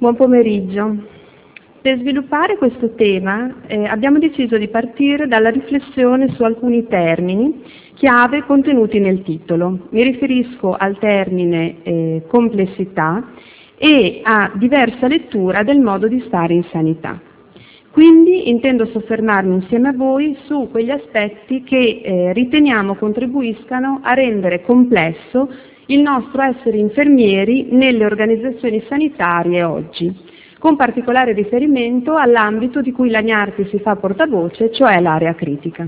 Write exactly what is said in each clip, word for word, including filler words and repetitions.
Buon pomeriggio. Per sviluppare questo tema eh, abbiamo deciso di partire dalla riflessione su alcuni termini chiave contenuti nel titolo. Mi riferisco al termine eh, complessità e a diversa lettura del modo di stare in sanità. Quindi intendo soffermarmi insieme a voi su quegli aspetti che eh, riteniamo contribuiscano a rendere complesso il nostro essere infermieri nelle organizzazioni sanitarie oggi, con particolare riferimento all'ambito di cui la Gnarti si fa portavoce, cioè l'area critica.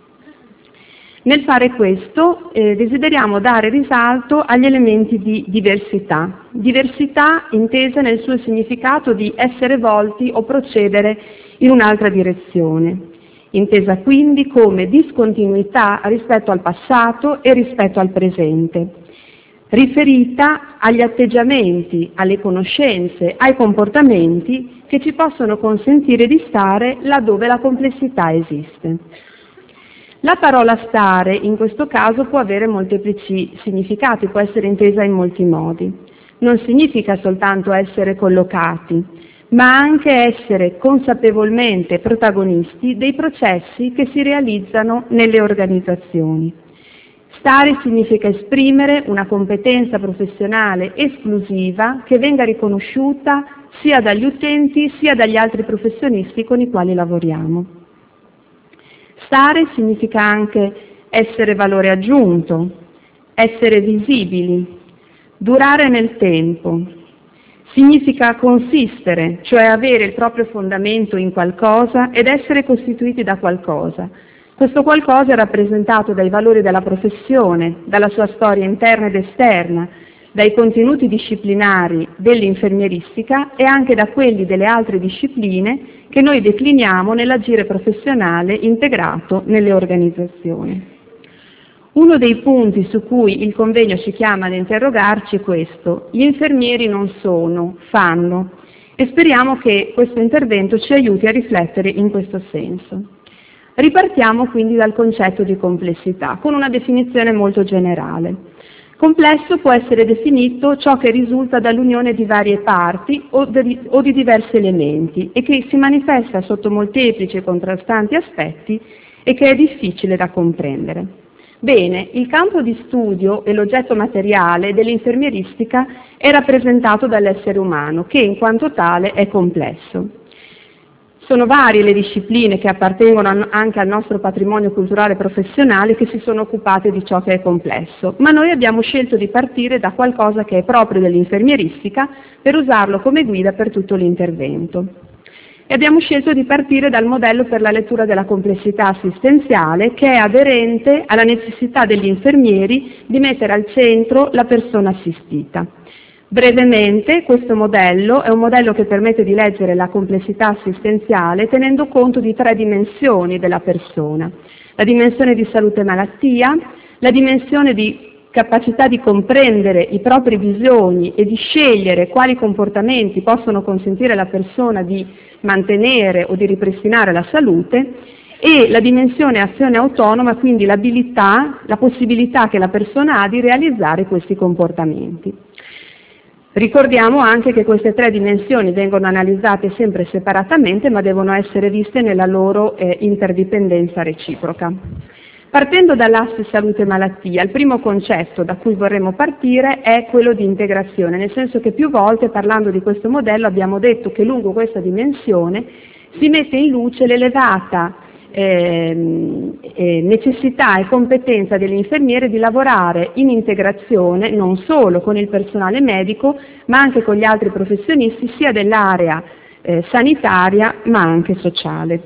Nel fare questo eh, desideriamo dare risalto agli elementi di diversità, diversità intesa nel suo significato di essere volti o procedere in un'altra direzione, intesa quindi come discontinuità rispetto al passato e rispetto al presente, riferita agli atteggiamenti, alle conoscenze, ai comportamenti che ci possono consentire di stare laddove la complessità esiste. La parola stare in questo caso può avere molteplici significati, può essere intesa in molti modi. Non significa soltanto essere collocati, ma anche essere consapevolmente protagonisti dei processi che si realizzano nelle organizzazioni. Stare significa esprimere una competenza professionale esclusiva che venga riconosciuta sia dagli utenti sia dagli altri professionisti con i quali lavoriamo. Stare significa anche essere valore aggiunto, essere visibili, durare nel tempo. Significa consistere, cioè avere il proprio fondamento in qualcosa ed essere costituiti da qualcosa. Questo qualcosa è rappresentato dai valori della professione, dalla sua storia interna ed esterna, dai contenuti disciplinari dell'infermieristica e anche da quelli delle altre discipline che noi decliniamo nell'agire professionale integrato nelle organizzazioni. Uno dei punti su cui il convegno ci chiama ad interrogarci è questo: gli infermieri non sono, fanno, e speriamo che questo intervento ci aiuti a riflettere in questo senso. Ripartiamo quindi dal concetto di complessità, con una definizione molto generale. Complesso può essere definito ciò che risulta dall'unione di varie parti o di, o di diversi elementi e che si manifesta sotto molteplici e contrastanti aspetti e che è difficile da comprendere. Bene, il campo di studio e l'oggetto materiale dell'infermieristica è rappresentato dall'essere umano, che in quanto tale è complesso. Sono varie le discipline che appartengono anche al nostro patrimonio culturale professionale che si sono occupate di ciò che è complesso, ma noi abbiamo scelto di partire da qualcosa che è proprio dell'infermieristica per usarlo come guida per tutto l'intervento. E abbiamo scelto di partire dal modello per la lettura della complessità assistenziale, che è aderente alla necessità degli infermieri di mettere al centro la persona assistita. Brevemente, questo modello è un modello che permette di leggere la complessità assistenziale tenendo conto di tre dimensioni della persona: la dimensione di salute e malattia, la dimensione di capacità di comprendere i propri bisogni e di scegliere quali comportamenti possono consentire alla persona di mantenere o di ripristinare la salute, e la dimensione azione autonoma, quindi l'abilità, la possibilità che la persona ha di realizzare questi comportamenti. Ricordiamo anche che queste tre dimensioni vengono analizzate sempre separatamente, ma devono essere viste nella loro eh, interdipendenza reciproca. Partendo dall'asse salute e malattia, il primo concetto da cui vorremmo partire è quello di integrazione, nel senso che più volte, parlando di questo modello, abbiamo detto che lungo questa dimensione si mette in luce l'elevata eh, eh, necessità e competenza dell'infermiere di lavorare in integrazione non solo con il personale medico, ma anche con gli altri professionisti, sia dell'area eh, sanitaria ma anche sociale.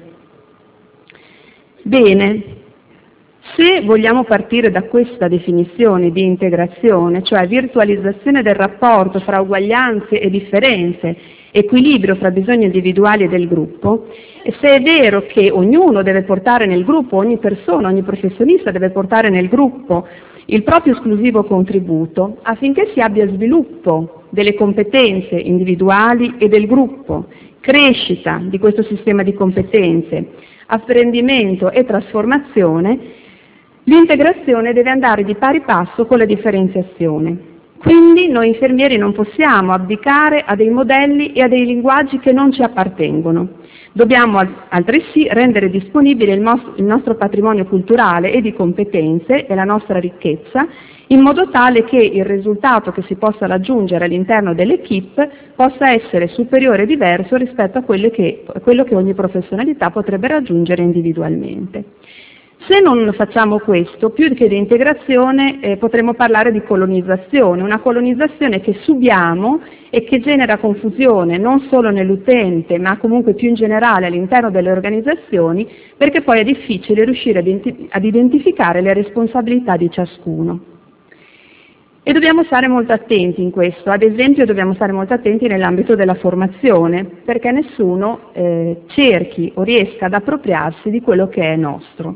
Bene. Se vogliamo partire da questa definizione di integrazione, cioè virtualizzazione del rapporto fra uguaglianze e differenze, equilibrio fra bisogni individuali e del gruppo, e se è vero che ognuno deve portare nel gruppo, ogni persona, ogni professionista deve portare nel gruppo il proprio esclusivo contributo affinché si abbia sviluppo delle competenze individuali e del gruppo, crescita di questo sistema di competenze, apprendimento e trasformazione, l'integrazione deve andare di pari passo con la differenziazione. Quindi noi infermieri non possiamo abdicare a dei modelli e a dei linguaggi che non ci appartengono. Dobbiamo altresì rendere disponibile il, mos- il nostro patrimonio culturale e di competenze e la nostra ricchezza, in modo tale che il risultato che si possa raggiungere all'interno dell'equipe possa essere superiore e diverso rispetto a quello che, quello che ogni professionalità potrebbe raggiungere individualmente. Se non facciamo questo, più che di integrazione eh, potremmo parlare di colonizzazione, una colonizzazione che subiamo e che genera confusione non solo nell'utente, ma comunque più in generale all'interno delle organizzazioni, perché poi è difficile riuscire ad, identi- ad identificare le responsabilità di ciascuno. E dobbiamo stare molto attenti in questo, ad esempio dobbiamo stare molto attenti nell'ambito della formazione, perché nessuno eh, cerchi o riesca ad appropriarsi di quello che è nostro.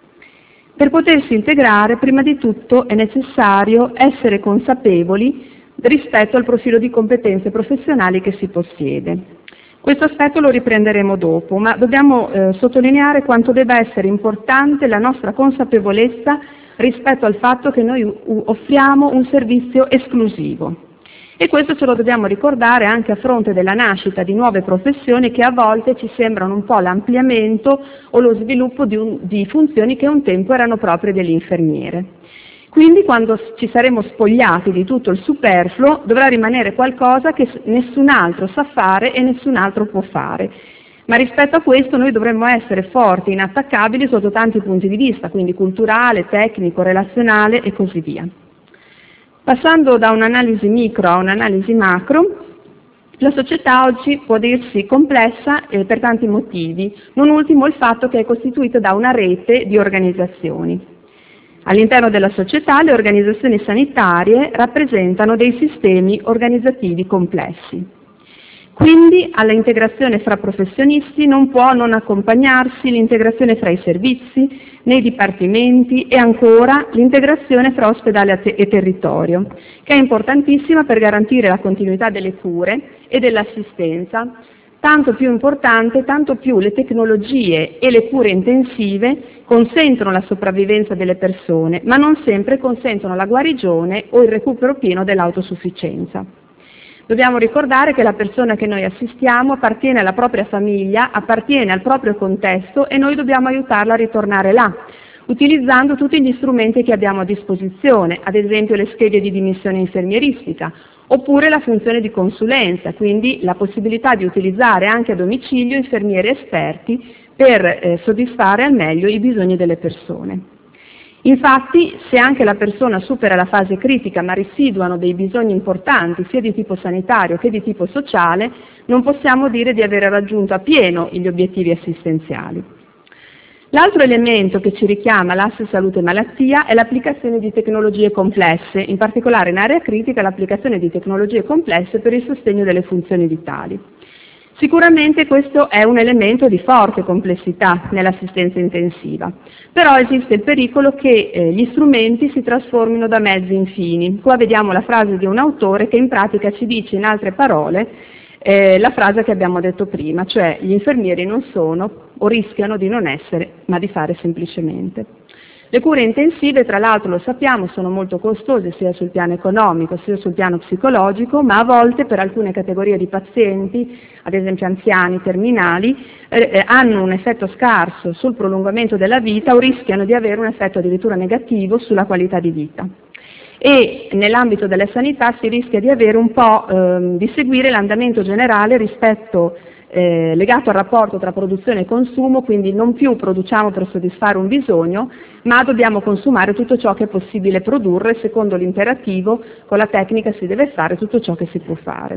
Per potersi integrare, prima di tutto è necessario essere consapevoli rispetto al profilo di competenze professionali che si possiede. Questo aspetto lo riprenderemo dopo, ma dobbiamo eh, sottolineare quanto debba essere importante la nostra consapevolezza rispetto al fatto che noi offriamo un servizio esclusivo. E questo ce lo dobbiamo ricordare anche a fronte della nascita di nuove professioni che a volte ci sembrano un po' l'ampliamento o lo sviluppo di, un, di funzioni che un tempo erano proprie dell'infermiere. Quindi quando ci saremo spogliati di tutto il superfluo dovrà rimanere qualcosa che nessun altro sa fare e nessun altro può fare. Ma rispetto a questo noi dovremmo essere forti, inattaccabili sotto tanti punti di vista, quindi culturale, tecnico, relazionale e così via. Passando da un'analisi micro a un'analisi macro, la società oggi può dirsi complessa eh, per tanti motivi, non ultimo il fatto che è costituita da una rete di organizzazioni. All'interno della società le organizzazioni sanitarie rappresentano dei sistemi organizzativi complessi. Quindi alla integrazione fra professionisti non può non accompagnarsi l'integrazione fra i servizi, nei dipartimenti e ancora l'integrazione fra ospedale e territorio, che è importantissima per garantire la continuità delle cure e dell'assistenza, tanto più importante, tanto più le tecnologie e le cure intensive consentono la sopravvivenza delle persone, ma non sempre consentono la guarigione o il recupero pieno dell'autosufficienza. Dobbiamo ricordare che la persona che noi assistiamo appartiene alla propria famiglia, appartiene al proprio contesto e noi dobbiamo aiutarla a ritornare là, utilizzando tutti gli strumenti che abbiamo a disposizione, ad esempio le schede di dimissione infermieristica, oppure la funzione di consulenza, quindi la possibilità di utilizzare anche a domicilio infermieri esperti per eh, soddisfare al meglio i bisogni delle persone. Infatti, se anche la persona supera la fase critica ma residuano dei bisogni importanti sia di tipo sanitario che di tipo sociale, non possiamo dire di aver raggiunto appieno gli obiettivi assistenziali. L'altro elemento che ci richiama l'asse salute e malattia è l'applicazione di tecnologie complesse, in particolare in area critica l'applicazione di tecnologie complesse per il sostegno delle funzioni vitali. Sicuramente questo è un elemento di forte complessità nell'assistenza intensiva, però esiste il pericolo che eh, gli strumenti si trasformino da mezzi infini. Qua vediamo la frase di un autore che in pratica ci dice in altre parole eh, la frase che abbiamo detto prima, cioè gli infermieri non sono o rischiano di non essere, ma di fare semplicemente. Le cure intensive, tra l'altro lo sappiamo, sono molto costose sia sul piano economico sia sul piano psicologico, ma a volte per alcune categorie di pazienti, ad esempio anziani, terminali, eh, hanno un effetto scarso sul prolungamento della vita o rischiano di avere un effetto addirittura negativo sulla qualità di vita. E nell'ambito della sanità si rischia di avere un po' ehm, di seguire l'andamento generale rispetto Eh, legato al rapporto tra produzione e consumo, quindi non più produciamo per soddisfare un bisogno, ma dobbiamo consumare tutto ciò che è possibile produrre secondo l'imperativo, con la tecnica si deve fare tutto ciò che si può fare.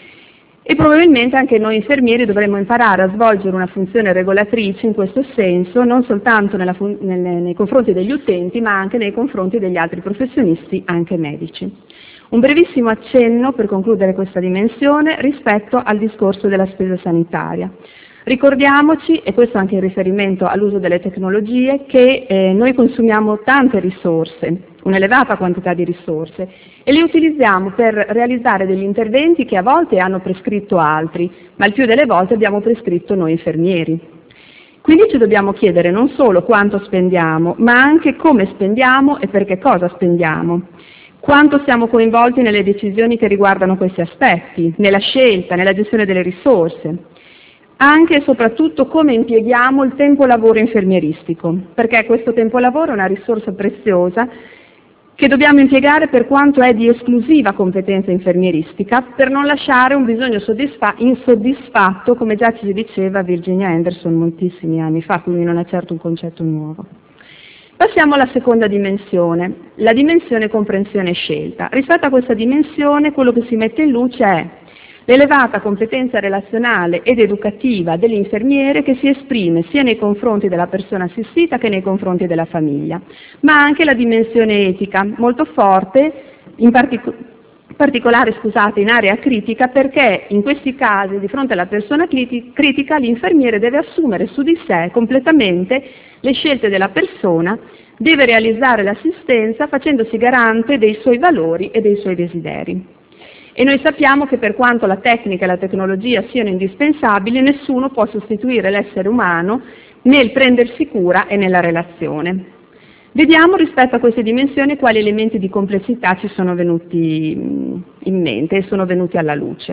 E probabilmente anche noi infermieri dovremmo imparare a svolgere una funzione regolatrice in questo senso, non soltanto nella fun- nelle, nei confronti degli utenti, ma anche nei confronti degli altri professionisti, anche medici. Un brevissimo accenno per concludere questa dimensione rispetto al discorso della spesa sanitaria. Ricordiamoci, e questo anche in riferimento all'uso delle tecnologie, che eh, noi consumiamo tante risorse, un'elevata quantità di risorse, e le utilizziamo per realizzare degli interventi che a volte hanno prescritto altri, ma il più delle volte abbiamo prescritto noi infermieri. Quindi ci dobbiamo chiedere non solo quanto spendiamo, ma anche come spendiamo e per che cosa spendiamo. Quanto siamo coinvolti nelle decisioni che riguardano questi aspetti, nella scelta, nella gestione delle risorse, anche e soprattutto come impieghiamo il tempo lavoro infermieristico, perché questo tempo lavoro è una risorsa preziosa che dobbiamo impiegare per quanto è di esclusiva competenza infermieristica, per non lasciare un bisogno soddisfa- insoddisfatto, come già ci diceva Virginia Anderson moltissimi anni fa, quindi non è certo un concetto nuovo. Passiamo alla seconda dimensione, la dimensione comprensione e scelta. Rispetto a questa dimensione, quello che si mette in luce è l'elevata competenza relazionale ed educativa dell'infermiere che si esprime sia nei confronti della persona assistita che nei confronti della famiglia, ma anche la dimensione etica, molto forte, in particolare particolare scusate, in area critica, perché in questi casi, di fronte alla persona critica, l'infermiere deve assumere su di sé completamente le scelte della persona, deve realizzare l'assistenza facendosi garante dei suoi valori e dei suoi desideri. E noi sappiamo che per quanto la tecnica e la tecnologia siano indispensabili, nessuno può sostituire l'essere umano nel prendersi cura e nella relazione. Vediamo rispetto a queste dimensioni quali elementi di complessità ci sono venuti in mente e sono venuti alla luce.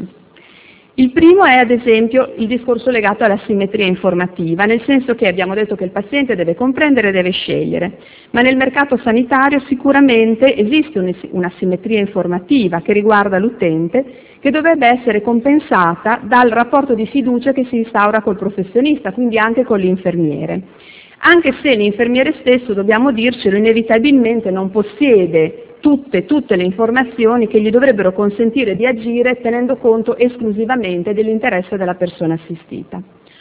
Il primo è ad esempio il discorso legato alla simmetria informativa, nel senso che abbiamo detto che il paziente deve comprendere e deve scegliere, ma nel mercato sanitario sicuramente esiste una simmetria informativa che riguarda l'utente che dovrebbe essere compensata dal rapporto di fiducia che si instaura col professionista, quindi anche con l'infermiere. Anche se l'infermiere stesso, dobbiamo dircelo, inevitabilmente non possiede tutte, tutte le informazioni che gli dovrebbero consentire di agire tenendo conto esclusivamente dell'interesse della persona assistita.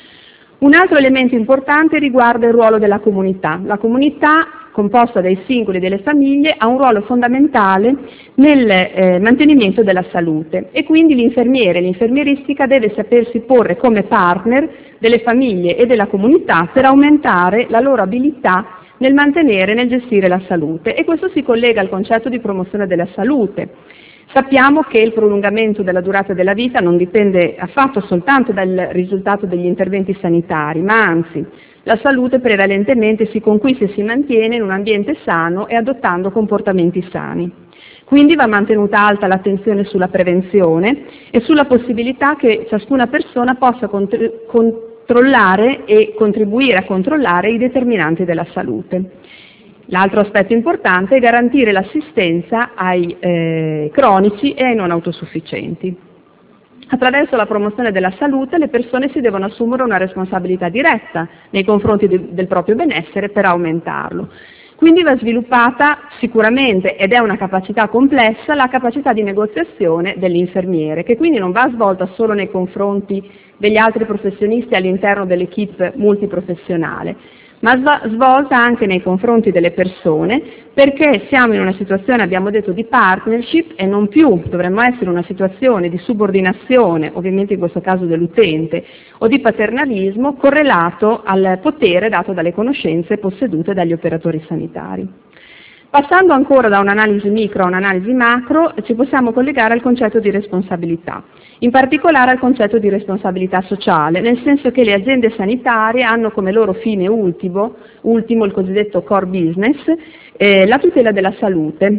Un altro elemento importante riguarda il ruolo della comunità. La comunità, composta dai singoli e delle famiglie, ha un ruolo fondamentale nel eh, mantenimento della salute e quindi l'infermiere e l'infermieristica deve sapersi porre come partner delle famiglie e della comunità per aumentare la loro abilità nel mantenere e nel gestire la salute, e questo si collega al concetto di promozione della salute. Sappiamo che il prolungamento della durata della vita non dipende affatto soltanto dal risultato degli interventi sanitari, ma anzi la salute prevalentemente si conquista e si mantiene in un ambiente sano e adottando comportamenti sani. Quindi va mantenuta alta l'attenzione sulla prevenzione e sulla possibilità che ciascuna persona possa contr- controllare e contribuire a controllare i determinanti della salute. L'altro aspetto importante è garantire l'assistenza ai eh, cronici e ai non autosufficienti. Attraverso la promozione della salute le persone si devono assumere una responsabilità diretta nei confronti di, del proprio benessere per aumentarlo. Quindi va sviluppata sicuramente, ed è una capacità complessa, la capacità di negoziazione dell'infermiere, che quindi non va svolta solo nei confronti degli altri professionisti all'interno dell'equipe multiprofessionale, ma va svolta anche nei confronti delle persone, perché siamo in una situazione, abbiamo detto, di partnership e non più, dovremmo essere in una situazione di subordinazione, ovviamente in questo caso dell'utente, o di paternalismo correlato al potere dato dalle conoscenze possedute dagli operatori sanitari. Passando ancora da un'analisi micro a un'analisi macro, ci possiamo collegare al concetto di responsabilità, in particolare al concetto di responsabilità sociale, nel senso che le aziende sanitarie hanno come loro fine ultimo, ultimo il cosiddetto core business, eh, la tutela della salute.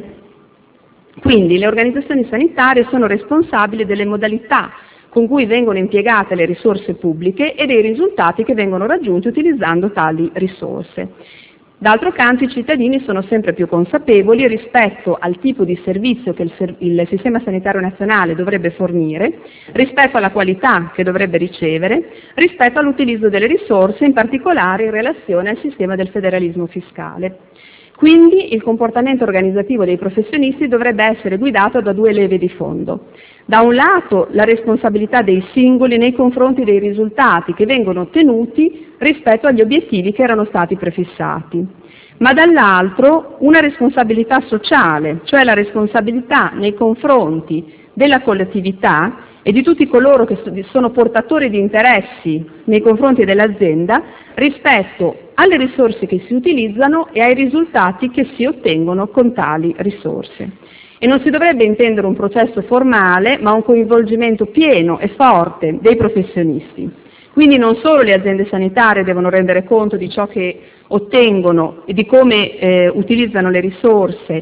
Quindi le organizzazioni sanitarie sono responsabili delle modalità con cui vengono impiegate le risorse pubbliche e dei risultati che vengono raggiunti utilizzando tali risorse. D'altro canto i cittadini sono sempre più consapevoli rispetto al tipo di servizio che il, il Sistema Sanitario Nazionale dovrebbe fornire, rispetto alla qualità che dovrebbe ricevere, rispetto all'utilizzo delle risorse, in particolare in relazione al sistema del federalismo fiscale. Quindi il comportamento organizzativo dei professionisti dovrebbe essere guidato da due leve di fondo. Da un lato la responsabilità dei singoli nei confronti dei risultati che vengono ottenuti rispetto agli obiettivi che erano stati prefissati, ma dall'altro una responsabilità sociale, cioè la responsabilità nei confronti della collettività e di tutti coloro che sono portatori di interessi nei confronti dell'azienda rispetto alle risorse che si utilizzano e ai risultati che si ottengono con tali risorse. E non si dovrebbe intendere un processo formale, ma un coinvolgimento pieno e forte dei professionisti. Quindi non solo le aziende sanitarie devono rendere conto di ciò che ottengono e di come eh, utilizzano le risorse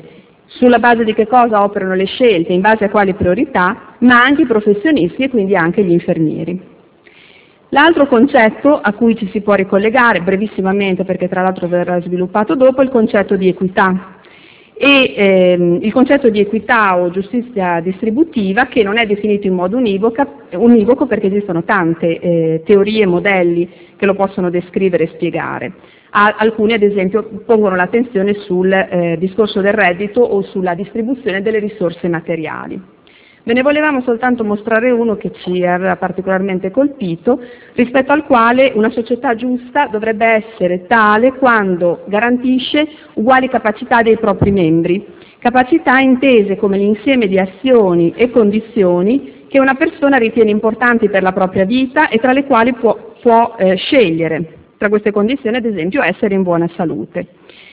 sulla base di che cosa operano le scelte, in base a quali priorità, ma anche i professionisti e quindi anche gli infermieri. L'altro concetto a cui ci si può ricollegare, brevissimamente perché tra l'altro verrà sviluppato dopo, è il concetto di equità. E ehm, il concetto di equità o giustizia distributiva, che non è definito in modo univoca, univoco perché esistono tante eh, teorie e modelli che lo possono descrivere e spiegare. A, alcuni ad esempio pongono l'attenzione sul eh, discorso del reddito o sulla distribuzione delle risorse materiali. Ve ne volevamo soltanto mostrare uno che ci aveva particolarmente colpito, rispetto al quale una società giusta dovrebbe essere tale quando garantisce uguali capacità dei propri membri, capacità intese come l'insieme di azioni e condizioni che una persona ritiene importanti per la propria vita e tra le quali può, può eh, scegliere. Tra queste condizioni, ad esempio, essere in buona salute.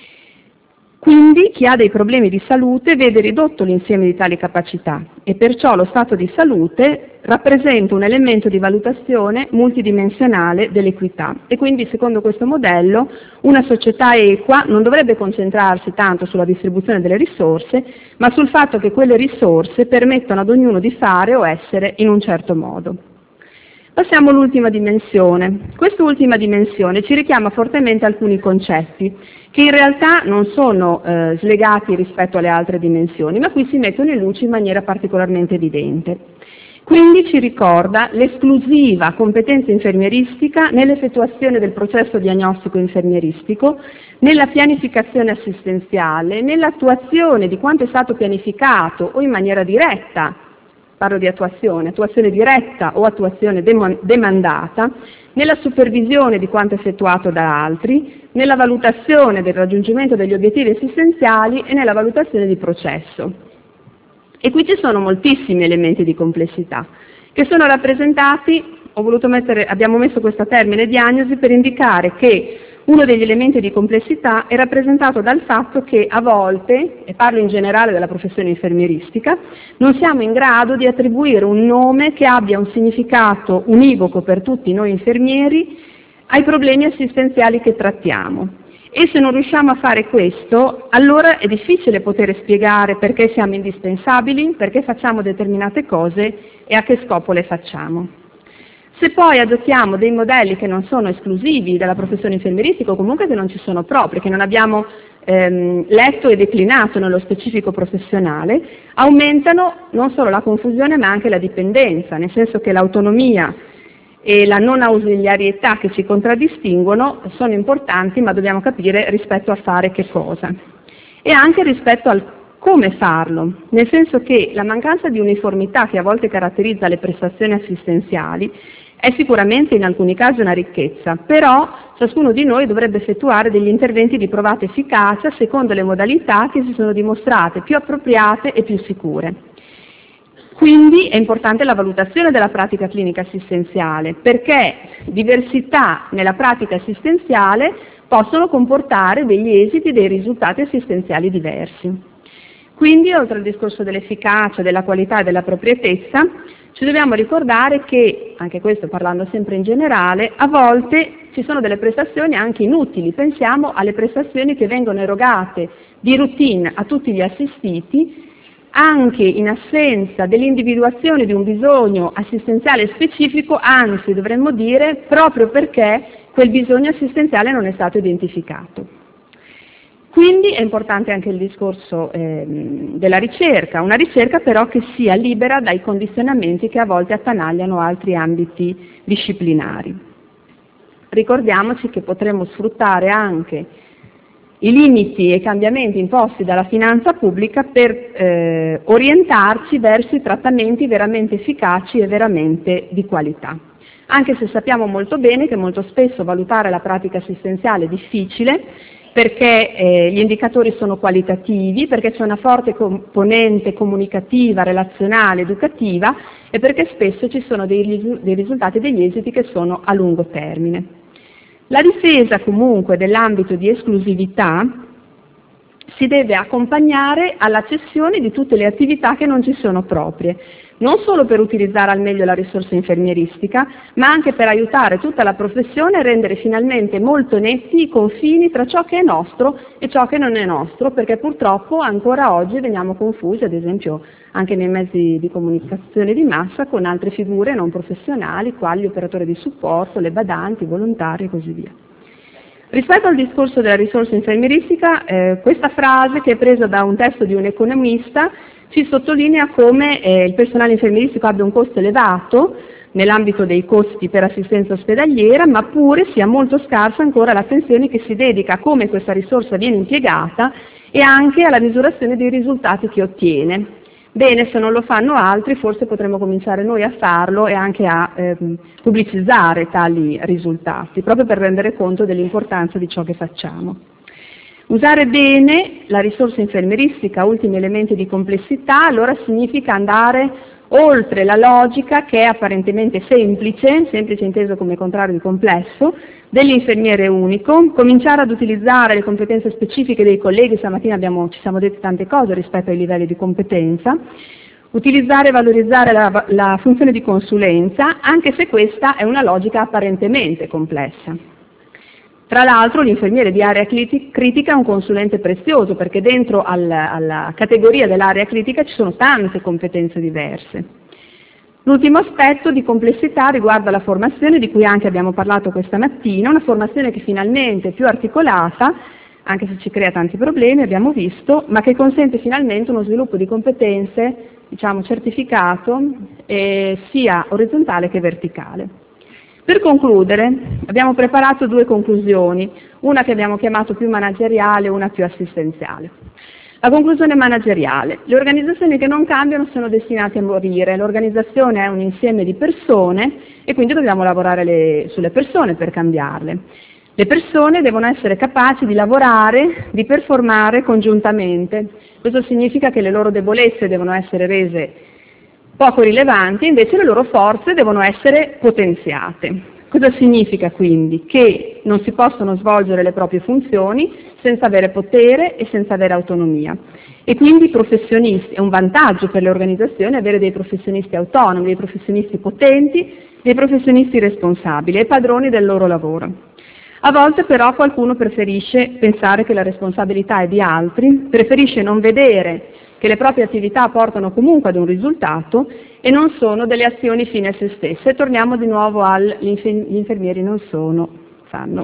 Quindi chi ha dei problemi di salute vede ridotto l'insieme di tali capacità e perciò lo stato di salute rappresenta un elemento di valutazione multidimensionale dell'equità e quindi secondo questo modello una società equa non dovrebbe concentrarsi tanto sulla distribuzione delle risorse ma sul fatto che quelle risorse permettano ad ognuno di fare o essere in un certo modo. Passiamo all'ultima dimensione. Quest'ultima dimensione ci richiama fortemente alcuni concetti che in realtà non sono eh, slegati rispetto alle altre dimensioni, ma qui si mettono in luce in maniera particolarmente evidente. Quindi ci ricorda l'esclusiva competenza infermieristica nell'effettuazione del processo diagnostico infermieristico, nella pianificazione assistenziale, nell'attuazione di quanto è stato pianificato o in maniera diretta, parlo di attuazione, attuazione diretta o attuazione demandata, nella supervisione di quanto effettuato da altri, nella valutazione del raggiungimento degli obiettivi assistenziali e nella valutazione di processo. E qui ci sono moltissimi elementi di complessità che sono rappresentati, ho voluto mettere, abbiamo messo questo termine diagnosi per indicare che uno degli elementi di complessità è rappresentato dal fatto che a volte, e parlo in generale della professione infermieristica, non siamo in grado di attribuire un nome che abbia un significato univoco per tutti noi infermieri ai problemi assistenziali che trattiamo. E se non riusciamo a fare questo, allora è difficile poter spiegare perché siamo indispensabili, perché facciamo determinate cose e a che scopo le facciamo. Se poi adottiamo dei modelli che non sono esclusivi della professione infermieristica o comunque che non ci sono propri, che non abbiamo ehm, letto e declinato nello specifico professionale, aumentano non solo la confusione ma anche la dipendenza, nel senso che l'autonomia e la non ausiliarietà che ci contraddistinguono sono importanti, ma dobbiamo capire rispetto a fare che cosa. E anche rispetto al come farlo, nel senso che la mancanza di uniformità che a volte caratterizza le prestazioni assistenziali è sicuramente in alcuni casi una ricchezza, però ciascuno di noi dovrebbe effettuare degli interventi di provata efficacia secondo le modalità che si sono dimostrate più appropriate e più sicure. Quindi è importante la valutazione della pratica clinica assistenziale, perché diversità nella pratica assistenziale possono comportare degli esiti e dei risultati assistenziali diversi. Quindi, oltre al discorso dell'efficacia, della qualità e dell'appropriatezza, ci dobbiamo ricordare che, anche questo parlando sempre in generale, a volte ci sono delle prestazioni anche inutili. Pensiamo alle prestazioni che vengono erogate di routine a tutti gli assistiti, anche in assenza dell'individuazione di un bisogno assistenziale specifico, anzi dovremmo dire proprio perché quel bisogno assistenziale non è stato identificato. Quindi è importante anche il discorso eh, della ricerca, una ricerca però che sia libera dai condizionamenti che a volte attanagliano altri ambiti disciplinari. Ricordiamoci che potremmo sfruttare anche i limiti e i cambiamenti imposti dalla finanza pubblica per eh, orientarci verso i trattamenti veramente efficaci e veramente di qualità. Anche se sappiamo molto bene che molto spesso valutare la pratica assistenziale è difficile, perché eh, gli indicatori sono qualitativi, perché c'è una forte componente comunicativa, relazionale, educativa e perché spesso ci sono dei, dei risultati e degli esiti che sono a lungo termine. La difesa comunque dell'ambito di esclusività si deve accompagnare alla cessione di tutte le attività che non ci sono proprie, non solo per utilizzare al meglio la risorsa infermieristica, ma anche per aiutare tutta la professione a rendere finalmente molto netti i confini tra ciò che è nostro e ciò che non è nostro, perché purtroppo ancora oggi veniamo confusi, ad esempio anche nei mezzi di comunicazione di massa, con altre figure non professionali, quali gli operatori di supporto, le badanti, i volontari e così via. Rispetto al discorso della risorsa infermieristica, eh, questa frase, che è presa da un testo di un economista, ci sottolinea come eh, il personale infermieristico abbia un costo elevato nell'ambito dei costi per assistenza ospedaliera, ma pure sia molto scarsa ancora l'attenzione che si dedica a come questa risorsa viene impiegata e anche alla misurazione dei risultati che ottiene. Bene, se non lo fanno altri, forse potremmo cominciare noi a farlo e anche a eh, pubblicizzare tali risultati, proprio per rendere conto dell'importanza di ciò che facciamo. Usare bene la risorsa infermieristica, ultimi elementi di complessità, allora significa andare oltre la logica, che è apparentemente semplice, semplice inteso come contrario di complesso, dell'infermiere unico, cominciare ad utilizzare le competenze specifiche dei colleghi, stamattina abbiamo, ci siamo detti tante cose rispetto ai livelli di competenza, utilizzare e valorizzare la, la funzione di consulenza, anche se questa è una logica apparentemente complessa. Tra l'altro l'infermiere di area critica è un consulente prezioso, perché dentro al, alla categoria dell'area critica ci sono tante competenze diverse. L'ultimo aspetto di complessità riguarda la formazione, di cui anche abbiamo parlato questa mattina, una formazione che finalmente è più articolata, anche se ci crea tanti problemi, abbiamo visto, ma che consente finalmente uno sviluppo di competenze, diciamo, certificato, eh, sia orizzontale che verticale. Per concludere, abbiamo preparato due conclusioni, una che abbiamo chiamato più manageriale e una più assistenziale. La conclusione manageriale: le organizzazioni che non cambiano sono destinate a morire, l'organizzazione è un insieme di persone e quindi dobbiamo lavorare le, sulle persone per cambiarle. Le persone devono essere capaci di lavorare, di performare congiuntamente, questo significa che le loro debolezze devono essere rese poco rilevanti, invece le loro forze devono essere potenziate. Cosa significa quindi? Che non si possono svolgere le proprie funzioni senza avere potere e senza avere autonomia. E quindi i professionisti, è un vantaggio per le organizzazioni avere dei professionisti autonomi, dei professionisti potenti, dei professionisti responsabili e padroni del loro lavoro. A volte però qualcuno preferisce pensare che la responsabilità è di altri, preferisce non vedere che le proprie attività portano comunque ad un risultato e non sono delle azioni fine a se stesse. E torniamo di nuovo al gli infermieri non sono, fanno.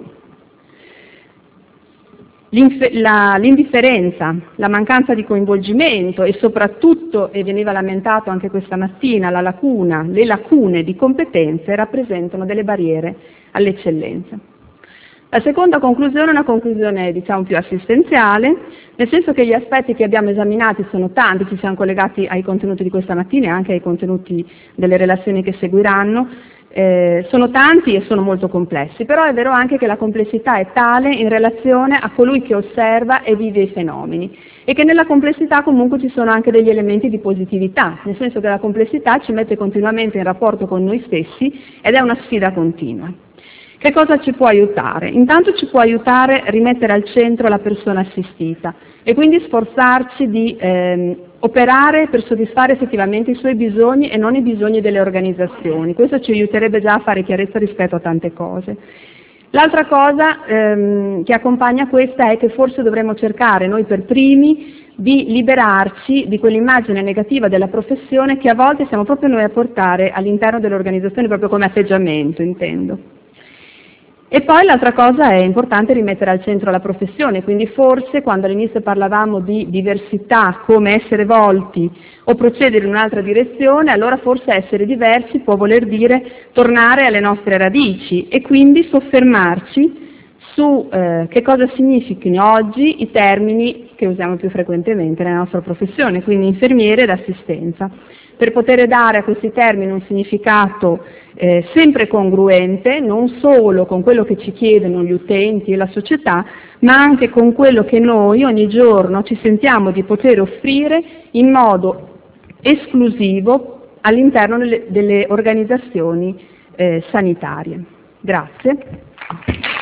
L'indifferenza, la mancanza di coinvolgimento e soprattutto, e veniva lamentato anche questa mattina, la lacuna, le lacune di competenze rappresentano delle barriere all'eccellenza. La seconda conclusione è una conclusione, diciamo, più assistenziale, nel senso che gli aspetti che abbiamo esaminati sono tanti, ci siamo collegati ai contenuti di questa mattina e anche ai contenuti delle relazioni che seguiranno, eh, sono tanti e sono molto complessi, però è vero anche che la complessità è tale in relazione a colui che osserva e vive i fenomeni e che nella complessità comunque ci sono anche degli elementi di positività, nel senso che la complessità ci mette continuamente in rapporto con noi stessi ed è una sfida continua. Che cosa ci può aiutare? Intanto ci può aiutare a rimettere al centro la persona assistita e quindi sforzarci di ehm, operare per soddisfare effettivamente i suoi bisogni e non i bisogni delle organizzazioni. Questo ci aiuterebbe già a fare chiarezza rispetto a tante cose. L'altra cosa ehm, che accompagna questa è che forse dovremmo cercare noi per primi di liberarci di quell'immagine negativa della professione che a volte siamo proprio noi a portare all'interno delle organizzazioni, proprio come atteggiamento, intendo. E poi l'altra cosa è importante rimettere al centro la professione, quindi forse quando all'inizio parlavamo di diversità, come essere volti o procedere in un'altra direzione, allora forse essere diversi può voler dire tornare alle nostre radici e quindi soffermarci su eh, che cosa significhino oggi i termini che usiamo più frequentemente nella nostra professione, quindi infermiere ed assistenza, per poter dare a questi termini un significato eh, sempre congruente, non solo con quello che ci chiedono gli utenti e la società, ma anche con quello che noi ogni giorno ci sentiamo di poter offrire in modo esclusivo all'interno delle, delle organizzazioni eh, sanitarie. Grazie.